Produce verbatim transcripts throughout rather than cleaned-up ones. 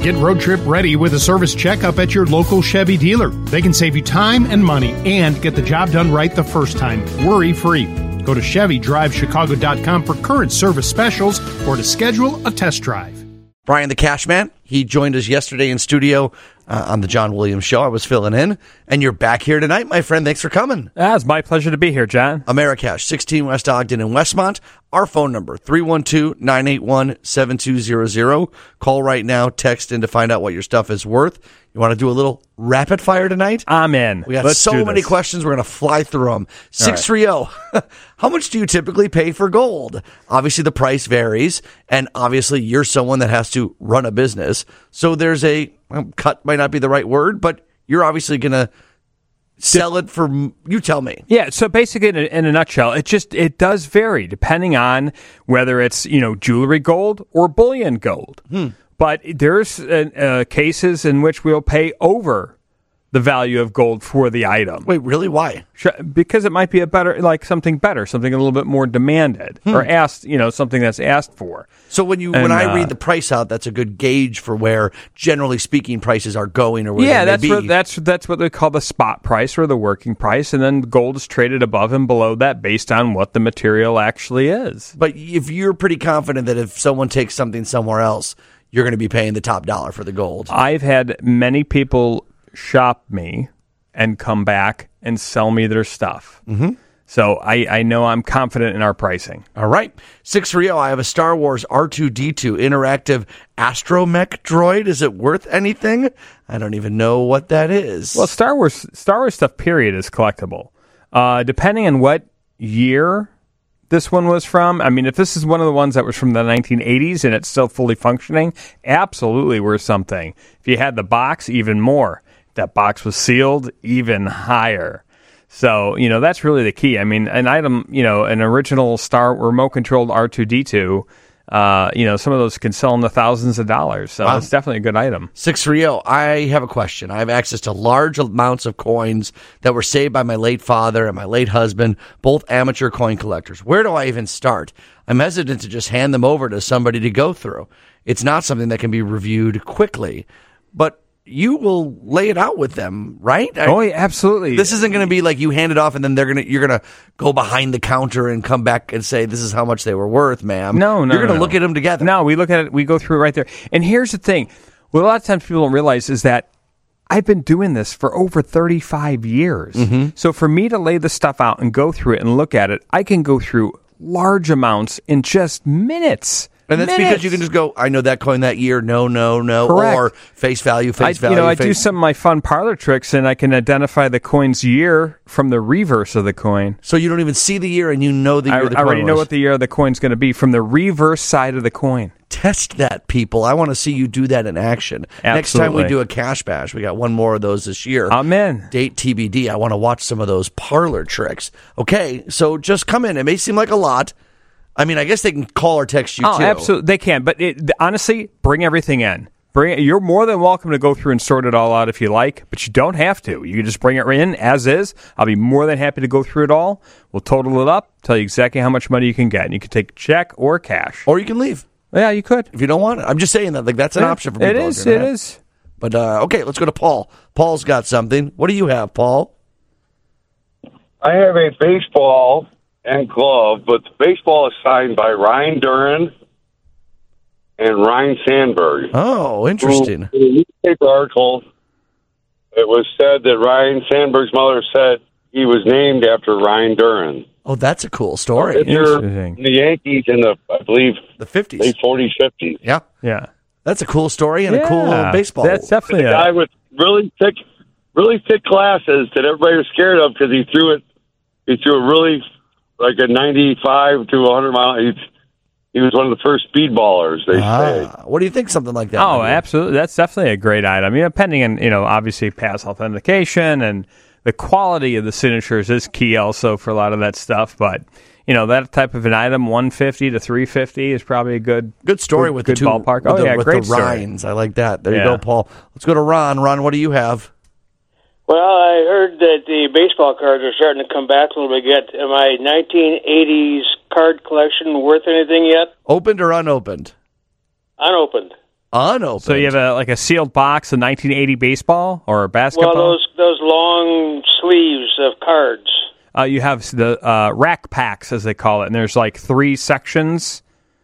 Get road trip ready with a service checkup at your local Chevy dealer. They can save you time and money and get the job done right the first time, worry-free. Go to Chevy Drive Chicago dot com for current service specials or to schedule a test drive. Brian the Cash Man, he joined us yesterday in studio uh, on the John Williams Show. I was filling in, and you're back here tonight, my friend. Thanks for coming. Ah, it's my pleasure to be here, John. Americash, sixteen West Ogden in Westmont. Our phone number, three one two, nine eight one, seven two zero zero. Call right now, text in to find out what your stuff is worth. You want to do a little rapid fire tonight? I'm in. We got Let's so do many this. questions, we're going to fly through them. six three zero. How much do you typically pay for gold? Obviously, the price varies, and obviously, you're someone that has to run a business. So there's a, well, cut might not be the right word, but you're obviously going to sell it for, you tell me. Yeah, so basically, in a, in a nutshell, it just it does vary depending on whether it's, you know, jewelry gold or bullion gold. Hmm. But there's uh, uh, cases in which we'll pay over the value of gold for the item. Wait, really? Why? Because it might be a better, like something better, something a little bit more demanded, hmm. or asked, you know, something that's asked for. So when you and, when I uh, read the price out, that's a good gauge for where, generally speaking, prices are going or where yeah, they may that's be. what that's that's what they call the spot price or the working price, and then gold is traded above and below that based on what the material actually is. But if you're pretty confident that if someone takes something somewhere else, you're going to be paying the top dollar for the gold. I've had many people shop me and come back and sell me their stuff. Mm-hmm. So I, I know I'm confident in our pricing. All right. six three zero, I have a Star Wars R two D two interactive astromech droid. Is it worth anything? I don't even know what that is. Well, Star Wars Star Wars stuff, period, is collectible. Uh, depending on what year this one was from. I mean, if this is one of the ones that was from the nineteen eighties and it's still fully functioning, absolutely worth something. If you had the box, even more. If that box was sealed, even higher. So, you know, that's really the key. I mean, an item, you know, an original Star remote-controlled R two D two, uh, you know, some of those can sell in the thousands of dollars. So wow. It's definitely a good item. six three zero, I have a question. I have access to large amounts of coins that were saved by my late father and my late husband, both amateur coin collectors. Where do I even start? I'm hesitant to just hand them over to somebody to go through. It's not something that can be reviewed quickly, but you will lay it out with them, right? Oh, yeah, absolutely. This isn't going to be like you hand it off and then they're going to you're going to go behind the counter and come back and say this is how much they were worth, ma'am. No, no, you're going to no. look at them together. No, we look at it. We go through it right there. And here's the thing: what a lot of times people don't realize is that I've been doing this for over thirty-five years. Mm-hmm. So for me to lay the stuff out and go through it and look at it, I can go through large amounts in just minutes. And that's Minutes. because you can just go, I know that coin that year, no, no, no, Correct. or face value, face I, value. You know, I face... do some of my fun parlor tricks, and I can identify the coin's year from the reverse of the coin. So you don't even see the year, and you know the year I, the coin I already was. know what the year of the coin's going to be from the reverse side of the coin. Test that, people. I want to see you do that in action. Absolutely. Next time we do a cash bash, we got one more of those this year. I'm in. Date T B D. I want to watch some of those parlor tricks. Okay, so just come in. It may seem like a lot. I mean, I guess they can call or text you, oh, too. absolutely. They can. But it, honestly, bring everything in. Bring. You're more than welcome to go through and sort it all out if you like, but you don't have to. You can just bring it in as is. I'll be more than happy to go through it all. We'll total it up, tell you exactly how much money you can get. And you can take a check or cash. Or you can leave. Yeah, you could. If you don't want it. I'm just saying that. Like that's an yeah, option for people. It is. It It is. But, uh, okay, let's go to Paul. Paul's got something. What do you have, Paul? I have a baseball and glove, but the baseball is signed by Ryan Duran and Ryan Sandberg. Oh, interesting. In a newspaper article, it was said that Ryan Sandberg's mother said he was named after Ryan Duran. Oh, that's a cool story. If you're in the Yankees in the, I believe, the fifties, late forties, fifties. Yeah, yeah. That's a cool story and yeah, a cool uh, baseball. That's definitely a a guy with really thick, really thick glasses that everybody was scared of because he threw it. He threw it really like a ninety-five to one hundred mile. He, he was one of the first speedballers. They ah, say. What do you think? Something like that? Oh, maybe? absolutely. That's definitely a great item. You know, pending on, you know, obviously pass authentication and the quality of the signatures is key also for a lot of that stuff. But you know, that type of an item, one fifty to three fifty, is probably a good good story good, with good the two ballpark. With Oh the, yeah, with great the story. Ryans. I like that. There yeah. you go, Paul. Let's go to Ron. Ron, what do you have? Well, I heard that the baseball cards are starting to come back a little bit yet. Am I nineteen eighties card collection worth anything yet? Opened or unopened? Unopened. Unopened. So you have a like a sealed box of nineteen eighty baseball or basketball? Well, those those long sleeves of cards. Uh, you have the uh, rack packs, as they call it, and there's like three sections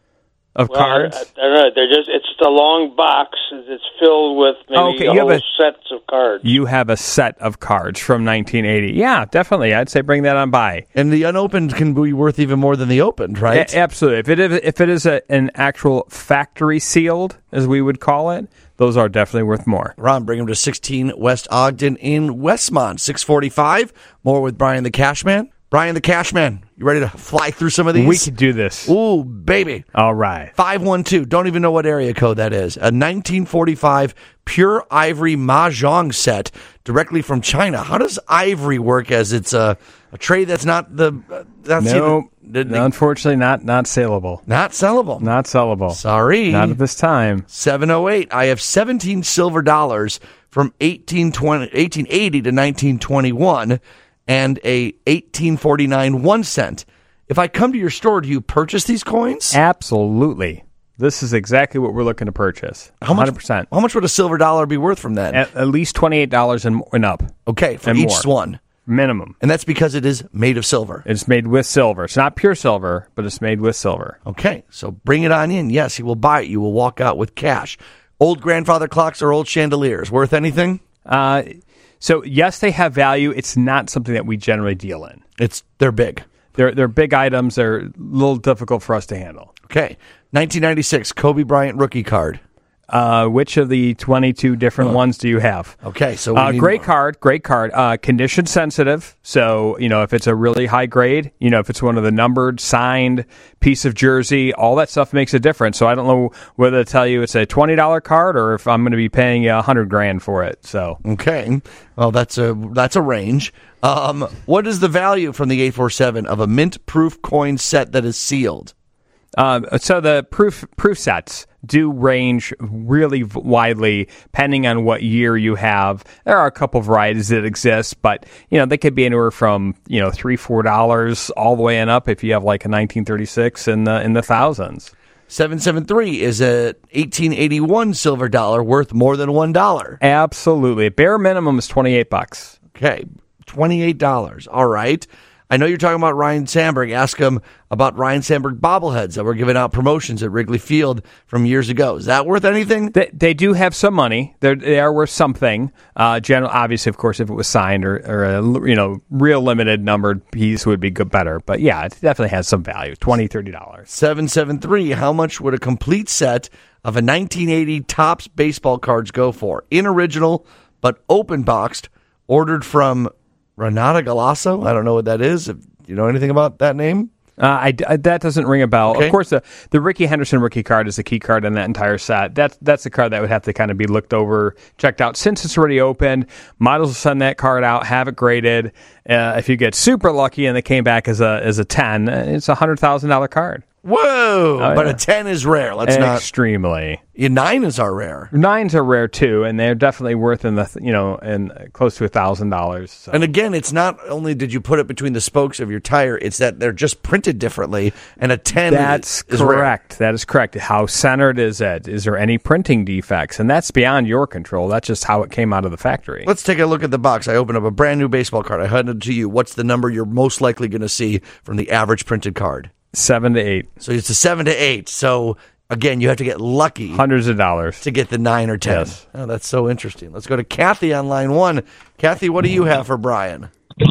of well, cards. I, I don't know. They're just it's a long box. It's filled with maybe Oh, okay. a You have whole a- sets of cards. You have a set of cards from nineteen eighty. Yeah, definitely. I'd say bring that on by. And the unopened can be worth even more than the opened, right? A- absolutely. If it is, if it is a, an actual factory sealed, as we would call it, those are definitely worth more. Ron, bring him to sixteen West Ogden in Westmont. six forty-five. More with Brian the Cashman. Brian the Cashman, you ready to fly through some of these? We could do this. Ooh, baby. All right. five one two. Don't even know what area code that is. A nineteen forty-five pure ivory mahjong set directly from China. How does ivory work as it's a, a trade that's not the... Uh, that's No, either, no, unfortunately, not not saleable. not sellable. Not sellable. Sorry. Not at this time. seven oh eight. I have seventeen silver dollars from eighteen twenty, eighteen eighty to nineteen twenty-one and a eighteen forty-nine one cent. If I come to your store, do you purchase these coins? Absolutely. This is exactly what we're looking to purchase. How much, one hundred percent. How much would a silver dollar be worth from that? At, at least twenty-eight dollars and, and up. Okay, for and each more. one. Minimum. And that's because it is made of silver. It's made with silver. It's not pure silver, but it's made with silver. Okay, so bring it on in. Yes, he will buy it. You will walk out with cash. Old grandfather clocks or old chandeliers. Worth anything? Uh, so, yes, they have value. It's not something that we generally deal in. It's They're big. They're, they're big items. They're a little difficult for us to handle. Okay, nineteen ninety-six Kobe Bryant rookie card. Uh, which of the twenty-two different ones do you have? Okay, so we uh, need great more. card, great card. Uh, condition sensitive. So, you know, if it's a really high grade, you know, if it's one of the numbered, signed piece of jersey, all that stuff makes a difference. So I don't know whether to tell you it's a twenty dollar card or if I'm going to be paying you a hundred grand for it. So, Okay, well that's a that's a range. Um, what is the value from the eight forty-seven of a mint proof coin set that is sealed? um, so the proof proof sets do range really v- widely depending on what year you have. There are a couple varieties that exist, but you know they could be anywhere from you know three four dollars all the way and up if you have like a nineteen thirty-six in the in the thousands. seven seven three is a eighteen eighty-one silver dollar worth more than one dollar. Absolutely, bare minimum is twenty-eight bucks. Okay, twenty-eight dollars. All right. I know you're talking about Ryan Sandberg. Ask him about Ryan Sandberg bobbleheads that were giving out promotions at Wrigley Field from years ago. Is that worth anything? They, they do have some money. They're, they are worth something. Uh, general, obviously, of course, if it was signed or, or a you know real limited numbered piece would be good, better. But yeah, it definitely has some value. twenty dollars, thirty dollars. seven seven three. How much would a complete set of a nineteen eighty Topps baseball cards go for? In original, but open boxed, ordered from Renata Galasso. I don't know what that is. If you know anything about that name? Uh, I, I- that doesn't ring a bell. Okay. Of course, the, the Ricky Henderson rookie card is the key card in that entire set. That's that's the card that would have to kind of be looked over, checked out. Since it's already opened, might as well send that card out, have it graded. Uh, if you get super lucky and they came back as a as a ten, it's a hundred thousand dollar card. Whoa! Oh, but yeah. a ten is rare. Let's not. Extremely. Yeah, nine is our rare. Nines are rare too, and they're definitely worth in the you know in close to a thousand dollars. So. And again, it's not only did you put it between the spokes of your tire, it's that they're just printed differently. And a ten That's is, is rare. correct. That is correct. How centered is it? Is there any printing defects? And that's beyond your control. That's just how it came out of the factory. Let's take a look at the box. I open up a brand new baseball card. I hand it to you. What's the number you're most likely going to see from the average printed card? Seven to eight. So it's a seven to eight. So again, you have to get lucky Hundreds of dollars. to get the nine or ten. Yes. Oh, that's so interesting. Let's go to Kathy on line one. Kathy, what do you have for Brian?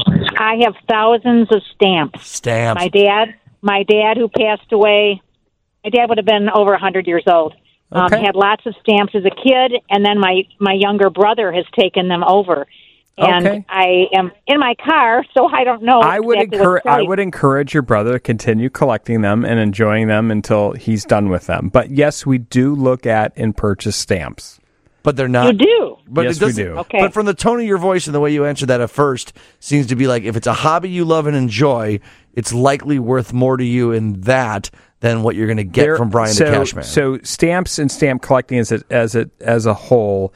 I have thousands of stamps. Stamps. My dad, my dad who passed away, my dad would have been over one hundred years old. Um, Okay. had lots of stamps as a kid, and then my, my younger brother has taken them over. And Okay. I am in my car, so I don't know. I would exactly encourage. what's I selling. would encourage your brother to continue collecting them and enjoying them until he's done with them. But yes, we do look at and purchase stamps. But they're not. You do. But Yes, it doesn't, we do. Okay. But from the tone of your voice and the way you answered that at first, seems to be like if it's a hobby you love and enjoy, it's likely worth more to you in that than what you're going to get There- from Brian so, the Cashman. So stamps and stamp collecting as a, as a, as a whole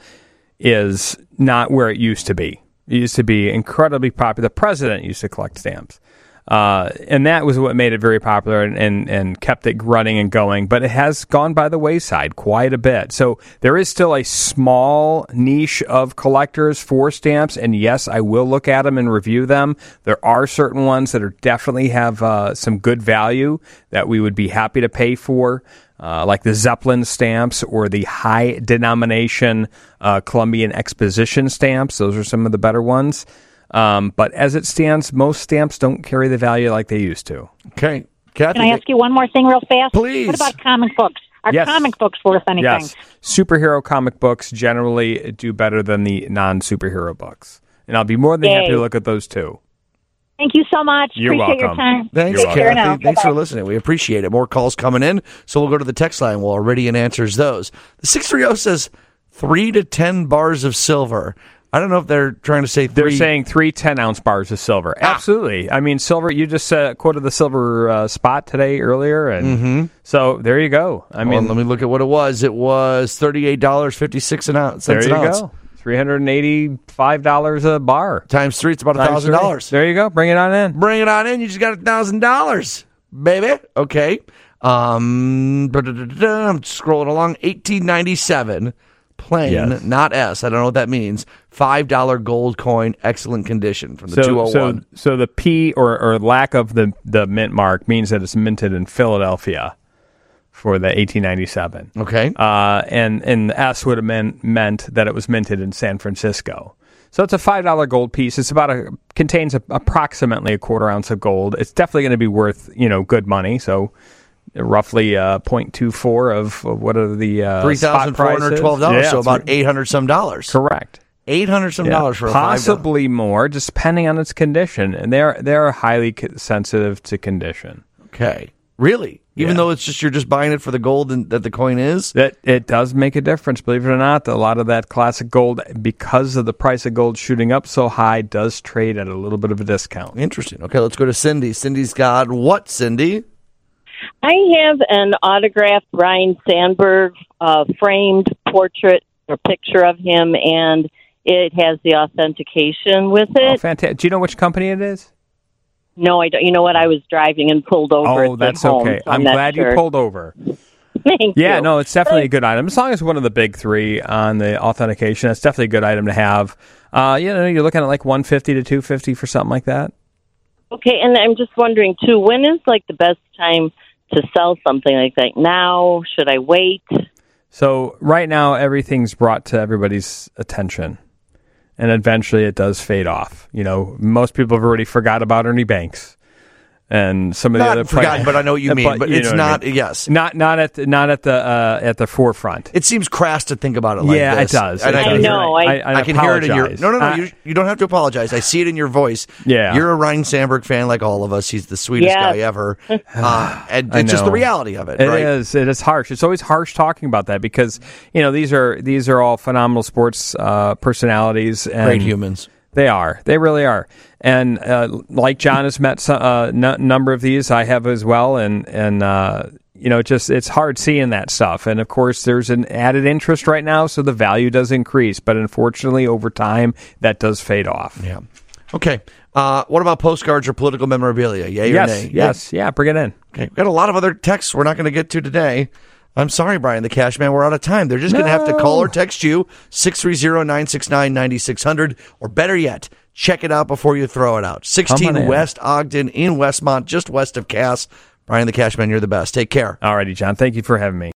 is not where it used to be. It used to be incredibly popular. The president used to collect stamps. Uh, and that was what made it very popular and, and, and kept it running and going. But it has gone by the wayside quite a bit. So there is still a small niche of collectors for stamps. And yes, I will look at them and review them. There are certain ones that are definitely have uh, some good value that we would be happy to pay for. Uh, like the Zeppelin stamps or the high denomination uh, Columbian Exposition stamps. Those are some of the better ones. Um, but as it stands, most stamps don't carry the value like they used to. Okay. Kathy, Can I ask you one more thing real fast? Please. What about comic books? Are Yes. comic books worth anything? Yes. Superhero comic books generally do better than the non-superhero books. And I'll be more than Yay. happy to look at those too. Thank you so much. You're Appreciate welcome. your time. Thanks, You're Take care Kathy. now. Thanks for Bye-bye. listening. We appreciate it. More calls coming in, so we'll go to the text line while Iridian answers those. The six three zero says three to ten bars of silver. I don't know if they're trying to say They're three. saying three ten-ounce bars of silver. Ah. Absolutely. I mean, silver, you just uh, quoted the silver uh, spot today earlier. And Mm-hmm. so there you go. I Well, mean, let me look at what it was. It was thirty-eight dollars and fifty-six cents there you an ounce. go. three hundred eighty-five dollars a bar. Times three, it's about one thousand dollars. There you go. Bring it on in. Bring it on in. You just got one thousand dollars, baby. Okay. Um, da-da-da-da-da. I'm scrolling along. eighteen ninety-seven, plain, Yes. not S. I don't know what that means. five dollar gold coin, excellent condition from the So, two oh one. so, so the P or, or lack of the, the mint mark means that it's minted in Philadelphia for the eighteen ninety-seven. Okay. Uh, and, and the S would have meant, meant that it was minted in San Francisco. So it's a five dollar gold piece. It's about a, contains a, approximately a quarter ounce of gold. It's definitely going to be worth, you know, good money. So roughly uh, zero point two four of, of what are the uh, three thousand four hundred twelve dollars, so about eight hundred some dollars. Correct. eight hundred some Yeah. dollars for a five dollar. Possibly more, just depending on its condition. And they're they're highly co- sensitive to condition. Okay. Really? Even Yeah. though it's just you're just buying it for the gold and, that the coin is? That it does make a difference, believe it or not. A lot of that classic gold, because of the price of gold shooting up so high, does trade at a little bit of a discount. Interesting. Okay, let's go to Cindy. Cindy's got what, Cindy? I have an autographed Ryan Sandberg uh, framed portrait or picture of him, and it has the authentication with Oh, it. fantastic. Do you know which company it is? No, I don't. You know what? I was driving and pulled over. Oh, It's that's at home, okay. so I'm not glad sure. you pulled over. Thank Yeah, you. no, it's definitely a good item. As long as one of the big three on the authentication, it's definitely a good item to have. Uh, you know, you're looking at like one fifty to two fifty for something like that. Okay, and I'm just wondering too. When is like the best time to sell something like that? Now? Should I wait? So right now, everything's brought to everybody's attention, and eventually it does fade off. You know, most people have already forgot about Ernie Banks and some of the Not other forgotten, but I know what you mean. But you it's know what I not, mean. yes. not not at the, not at the uh, at the forefront. It seems crass to think about it like yeah, this. it does. And It I, does. can know, hear, I- I, I can hear it in your... apologize. No, no, no. Uh, you, you don't have to apologize. I see it in your voice. Yeah. You're a Ryan Sandberg fan like all of us. He's the sweetest Yeah. guy ever. Uh, and I it's just the know. reality of it, It right? is. It is harsh. It's always harsh talking about that because you know these are these are all phenomenal sports uh, personalities and Great humans. They are. They really are. And uh, like John has met a uh, n- number of these, I have as well. And and uh, you know, just it's hard seeing that stuff. And of course, there's an added interest right now, so the value does increase. But unfortunately, over time, that does fade off. Yeah. Okay. Uh, what about postcards or political memorabilia? Yay or Yes. nay? Yes. Yeah. Bring it in. Okay. We've got a lot of other texts we're not going to get to today. I'm sorry, Brian the Cash Man. We're out of time. They're just going to have to call or text you, six three zero, nine six nine, nine six zero zero, or better yet, check it out before you throw it out. sixteen in. West Ogden in Westmont, just west of Cass. Brian the Cash Man, you're the best. Take care. Alrighty, John. Thank you for having me.